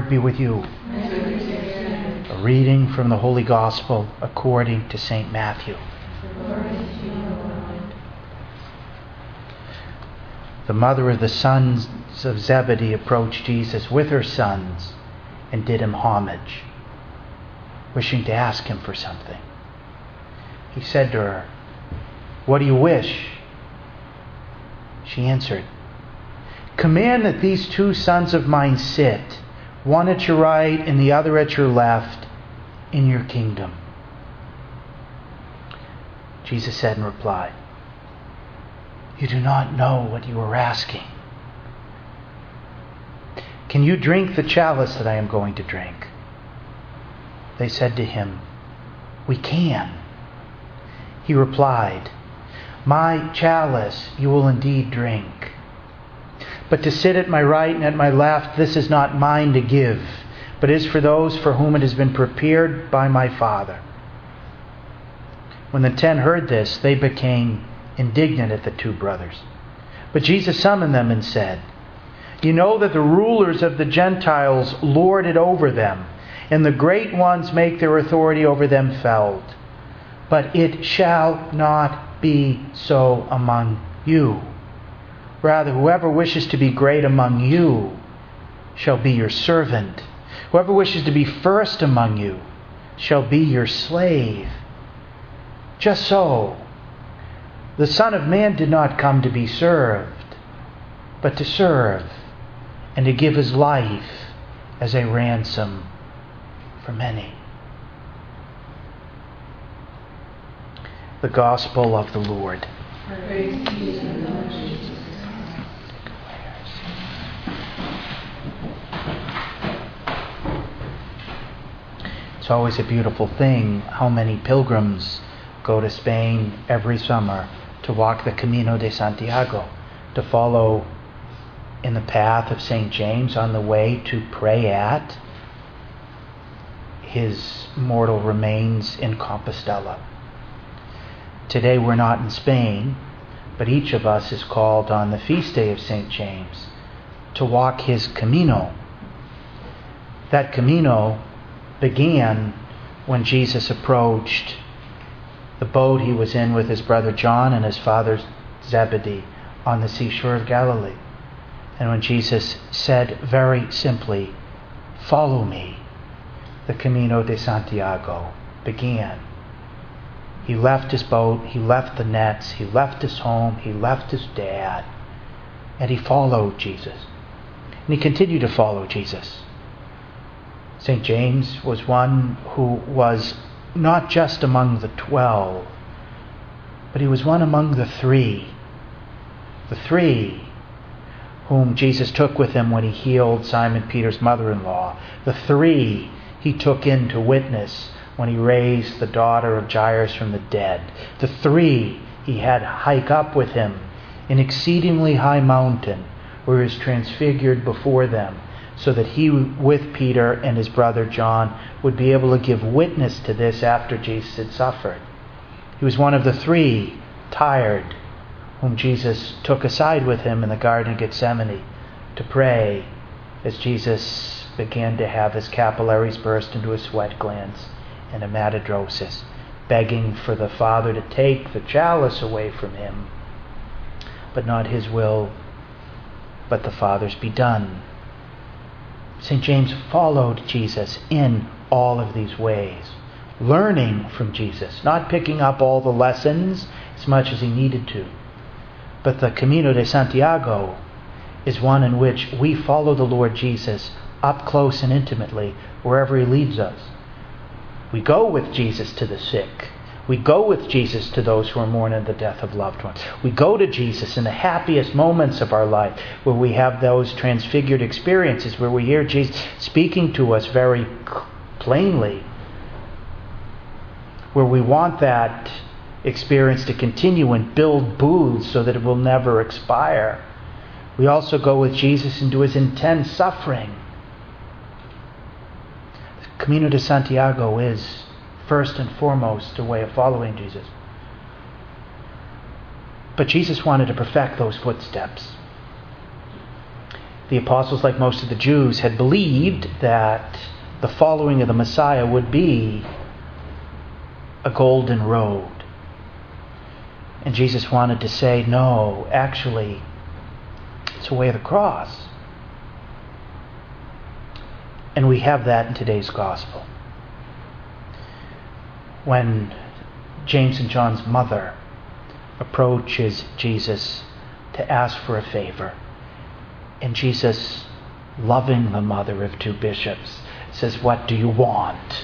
Lord be with you. A reading from the Holy Gospel according to St. Matthew. The mother of the sons of Zebedee approached Jesus with her sons and did him homage, wishing to ask him for something. He said to her, "What do you wish?" She answered, "Command that these 2 sons of mine sit, one at your right and the other at your left, in your kingdom." Jesus said in reply, "You do not know what you are asking. Can you drink the chalice that I am going to drink?" They said to him, "We can." He replied, "My chalice you will indeed drink. But to sit at my right and at my left, this is not mine to give, but is for those for whom it has been prepared by my Father." When the 10 heard this, they became indignant at the 2 brothers. But Jesus summoned them and said, "You know that the rulers of the Gentiles lord it over them, and the great ones make their authority over them felt. But it shall not be so among you. Rather, whoever wishes to be great among you shall be your servant. Whoever wishes to be first among you shall be your slave. Just so, the Son of Man did not come to be served, but to serve, and to give his life as a ransom for many." The Gospel of the Lord. Praise be to you, Lord Jesus. It's always a beautiful thing how many pilgrims go to Spain every summer to walk the Camino de Santiago, to follow in the path of St. James on the way to pray at his mortal remains in Compostela. Today we're not in Spain, but each of us is called on the feast day of St. James to walk his Camino. That Camino began when Jesus approached the boat he was in with his brother John and his father Zebedee on the seashore of Galilee. And when Jesus said very simply, "Follow me," the Camino de Santiago began. He left his boat, he left the nets, he left his home, he left his dad, and he followed Jesus. And he continued to follow Jesus. St. James was one who was not just among the 12, but he was one among the 3. The 3 whom Jesus took with him when he healed Simon Peter's mother-in-law. The 3 he took in to witness when he raised the daughter of Jairus from the dead. The 3 he had hike up with him an exceedingly high mountain where he was transfigured before them, so that he, with Peter and his brother John, would be able to give witness to this after Jesus had suffered. He was one of the 3, tired, whom Jesus took aside with him in the Garden of Gethsemane to pray as Jesus began to have his capillaries burst into his sweat glands and hematidrosis, begging for the Father to take the chalice away from him, but not his will, but the Father's be done. St. James followed Jesus in all of these ways, learning from Jesus, not picking up all the lessons as much as he needed to. But the Camino de Santiago is one in which we follow the Lord Jesus up close and intimately wherever he leads us. We go with Jesus to the sick. We go with Jesus to those who are mourning the death of loved ones. We go to Jesus in the happiest moments of our life, where we have those transfigured experiences, where we hear Jesus speaking to us very plainly, where we want that experience to continue and build booths so that it will never expire. We also go with Jesus into his intense suffering. The Camino de Santiago is first and foremost a way of following Jesus. But Jesus wanted to perfect those footsteps. The apostles, like most of the Jews, had believed that the following of the Messiah would be a golden road. And Jesus wanted to say, no, actually, it's a way of the cross. And we have that in today's gospel. When James and John's mother approaches Jesus to ask for a favor, and Jesus, loving the mother of two bishops, says, what do you want?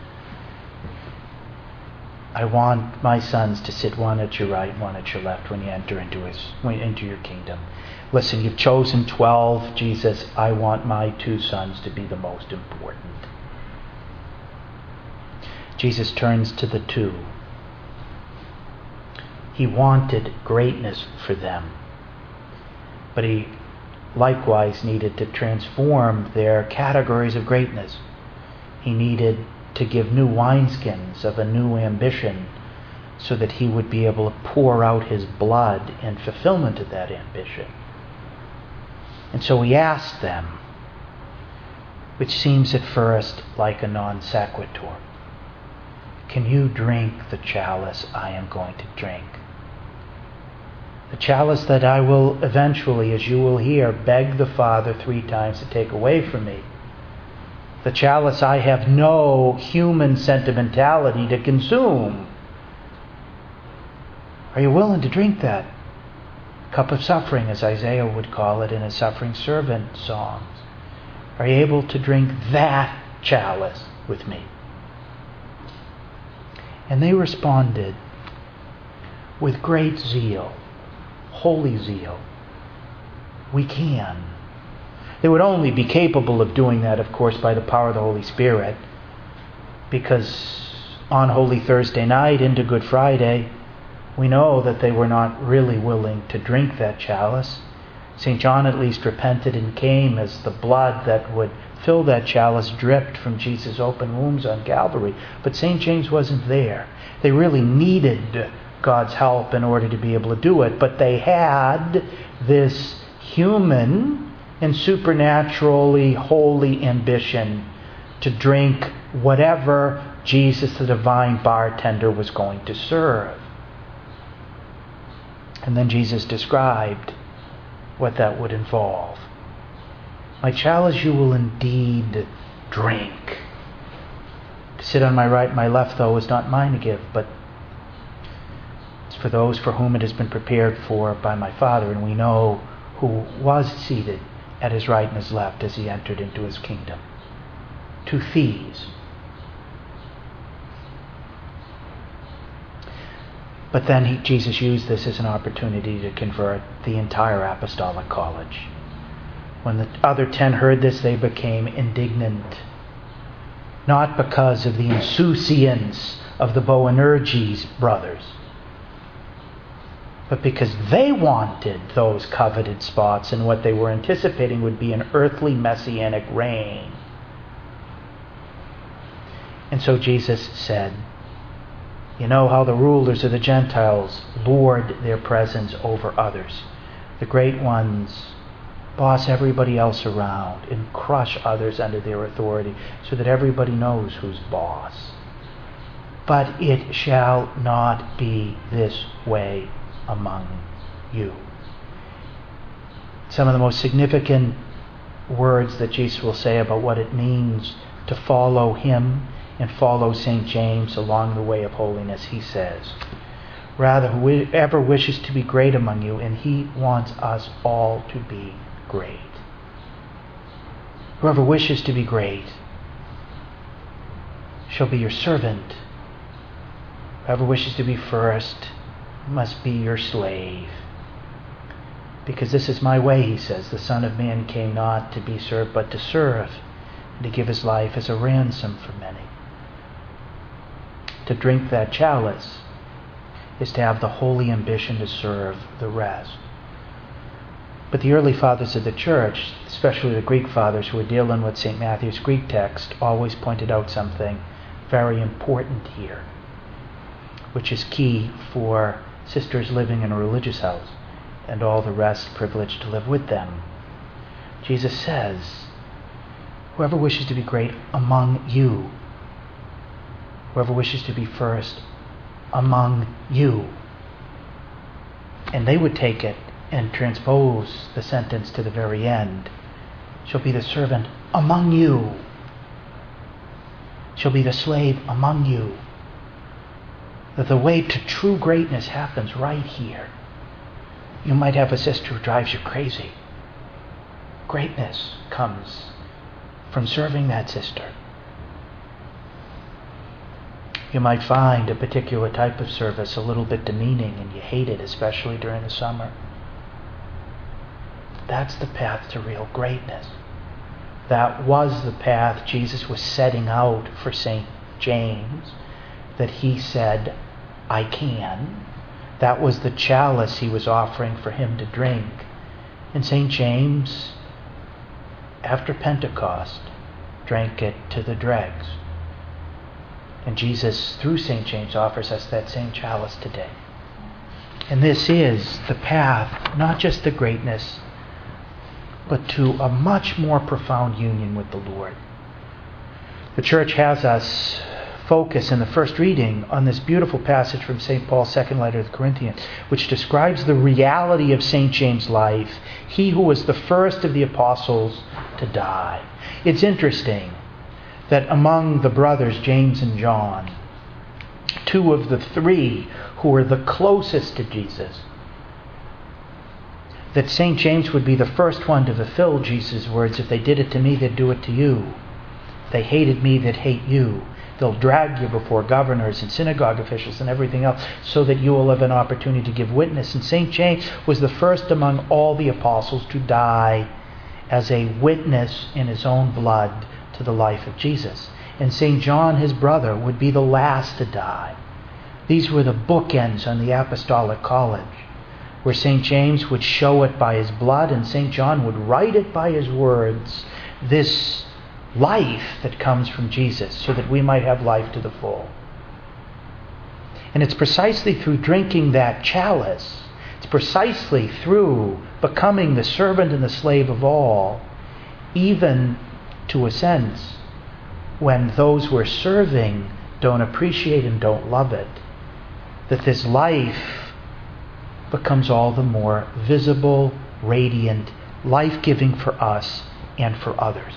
I want my sons to sit one at your right, one at your left when you enter into your kingdom. Listen, you've chosen 12. Jesus, I want my two sons to be the most important. Jesus turns to the two. He wanted greatness for them, but he likewise needed to transform their categories of greatness. He needed to give new wineskins of a new ambition so that he would be able to pour out his blood in fulfillment of that ambition. And so he asked them, which seems at first like a non sequitur, can you drink the chalice I am going to drink? The chalice that I will eventually, as you will hear, beg the Father 3 times to take away from me. The chalice I have no human sentimentality to consume. Are you willing to drink that cup of suffering, as Isaiah would call it in his suffering servant songs? Are you able to drink that chalice with me? And they responded with great zeal, holy zeal. We can. They would only be capable of doing that, of course, by the power of the Holy Spirit, because on Holy Thursday night into Good Friday, we know that they were not really willing to drink that chalice. St. John at least repented and came as the blood that would fill that chalice dripped from Jesus' open wounds on Calvary. But St. James wasn't there. They really needed God's help in order to be able to do it. But they had this human and supernaturally holy ambition to drink whatever Jesus, the divine bartender, was going to serve. And then Jesus described what that would involve. My chalice you will indeed drink. To sit on my right and my left, though, is not mine to give, but it's for those for whom it has been prepared for by my Father. And we know who was seated at his right and his left as he entered into his kingdom. 2 thieves. But then Jesus used this as an opportunity to convert the entire apostolic college. When the other 10 heard this, they became indignant. Not because of the insouciance of the Boanerges brothers, but because they wanted those coveted spots and what they were anticipating would be an earthly messianic reign. And so Jesus said, you know how the rulers of the Gentiles lord their presence over others. The great ones boss everybody else around and crush others under their authority so that everybody knows who's boss. But it shall not be this way among you. Some of the most significant words that Jesus will say about what it means to follow him and follow St. James along the way of holiness, he says, rather, whoever wishes to be great among you, and he wants us all to be great. Whoever wishes to be great shall be your servant. Whoever wishes to be first must be your slave. Because this is my way, he says. The Son of Man came not to be served, but to serve, and to give his life as a ransom for many. To drink that chalice is to have the holy ambition to serve the rest. But the early fathers of the church, especially the Greek fathers who were dealing with St. Matthew's Greek text, always pointed out something very important here, which is key for sisters living in a religious house and all the rest privileged to live with them. Jesus says, whoever wishes to be great among you, whoever wishes to be first among you. And they would take it and transpose the sentence to the very end. Shall be the servant among you. Shall be the slave among you. That the way to true greatness happens right here. You might have a sister who drives you crazy. Greatness comes from serving that sister. You might find a particular type of service a little bit demeaning and you hate it, especially during the summer. That's the path to real greatness. That was the path Jesus was setting out for St. James, that he said, I can. That was the chalice he was offering for him to drink. And St. James, after Pentecost, drank it to the dregs. And Jesus, through St. James, offers us that same chalice today. And this is the path, not just to greatness, but to a much more profound union with the Lord. The church has us focus in the first reading on this beautiful passage from St. Paul's second letter to the Corinthians, which describes the reality of St. James' life, he who was the first of the apostles to die. It's interesting that among the brothers, James and John, two of the three who were the closest to Jesus, that St. James would be the first one to fulfill Jesus' words, if they did it to me, they'd do it to you. If they hated me, they'd hate you. They'll drag you before governors and synagogue officials and everything else so that you will have an opportunity to give witness. And St. James was the first among all the apostles to die as a witness in his own blood to the life of Jesus. And St. John, his brother, would be the last to die. These were the bookends on the apostolic college, where St. James would show it by his blood and St. John would write it by his words, this life that comes from Jesus, so that we might have life to the full. And it's precisely through drinking that chalice, it's precisely through becoming the servant and the slave of all, even to a sense when those we're serving don't appreciate and don't love it, that this life becomes all the more visible, radiant, life-giving for us and for others.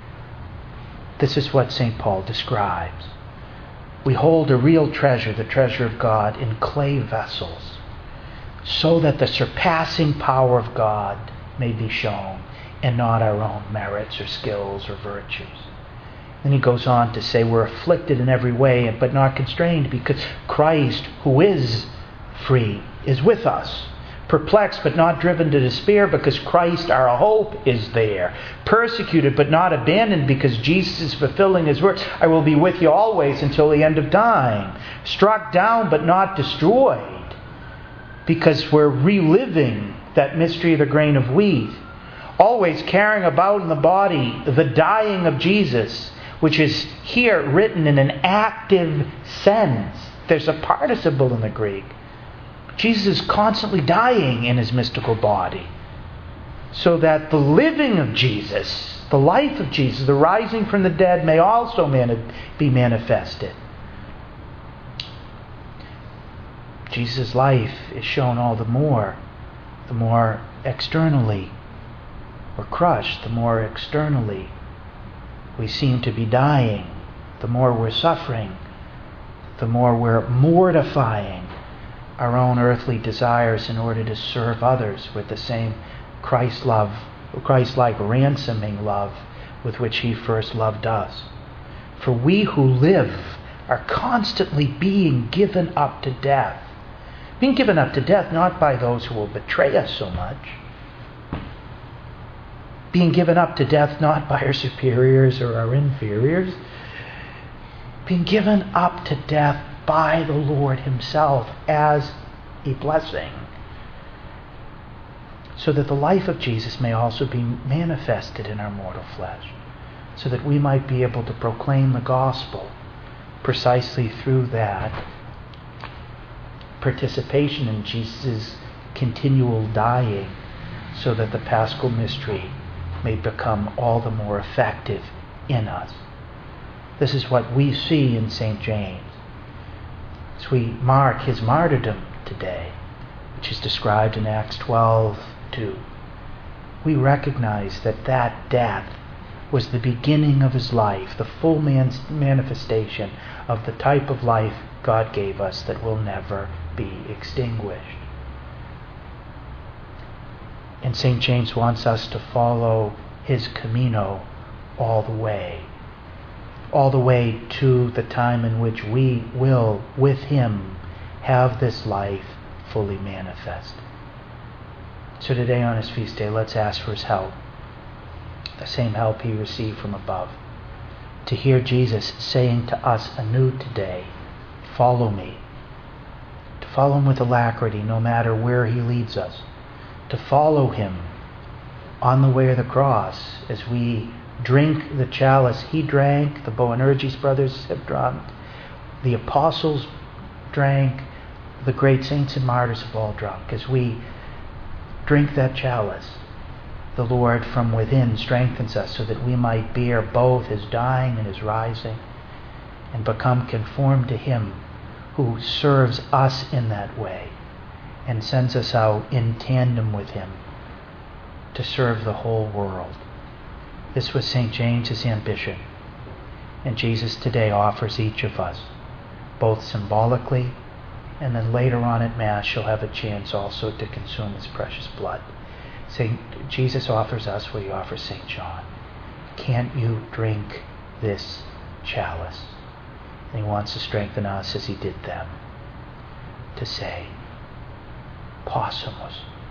This is what St. Paul describes. We hold a real treasure, the treasure of God, in clay vessels, so that the surpassing power of God may be shown, and not our own merits or skills or virtues. Then he goes on to say we're afflicted in every way, but not constrained, because Christ, who is free, is with us. Perplexed but not driven to despair, because Christ, our hope, is there. Persecuted but not abandoned, because Jesus is fulfilling his word. I will be with you always until the end of time. Struck down but not destroyed, because we're reliving that mystery of the grain of wheat. Always carrying about in the body the dying of Jesus, which is here written in an active sense. There's a participle in the Greek. Jesus is constantly dying in his mystical body, so that the living of Jesus, the life of Jesus, the rising from the dead may also be manifested. Jesus' life is shown all the more externally we're crushed, the more externally we seem to be dying, the more we're suffering, the more we're mortifying our own earthly desires in order to serve others with the same Christ-like ransoming love with which he first loved us. For we who live are constantly being given up to death. Being given up to death not by those who will betray us so much. Being given up to death not by our superiors or our inferiors. Being given up to death by the Lord himself as a blessing, so that the life of Jesus may also be manifested in our mortal flesh, so that we might be able to proclaim the gospel precisely through that participation in Jesus' continual dying, so that the Paschal mystery may become all the more effective in us. This is what we see in St. James. As we mark his martyrdom today, which is described in Acts 12:2, we recognize that that death was the beginning of his life, the full manifestation of the type of life God gave us that will never be extinguished. And St. James wants us to follow his Camino all the way to the time in which we will, with him, have this life fully manifest. So today on his feast day, let's ask for his help, the same help he received from above, to hear Jesus saying to us anew today, follow me, to follow him with alacrity no matter where he leads us, to follow him on the way of the cross as we drink the chalice he drank, the Boanerges brothers have drunk, the apostles drank, the great saints and martyrs have all drunk. As we drink that chalice, the Lord from within strengthens us so that we might bear both his dying and his rising and become conformed to him who serves us in that way and sends us out in tandem with him to serve the whole world. This was St. James's ambition, and Jesus today offers each of us, both symbolically and then later on at Mass you'll have a chance also to consume his precious blood. Jesus offers us what he offers St. John. Can't you drink this chalice? And he wants to strengthen us as he did them, to say, possumus,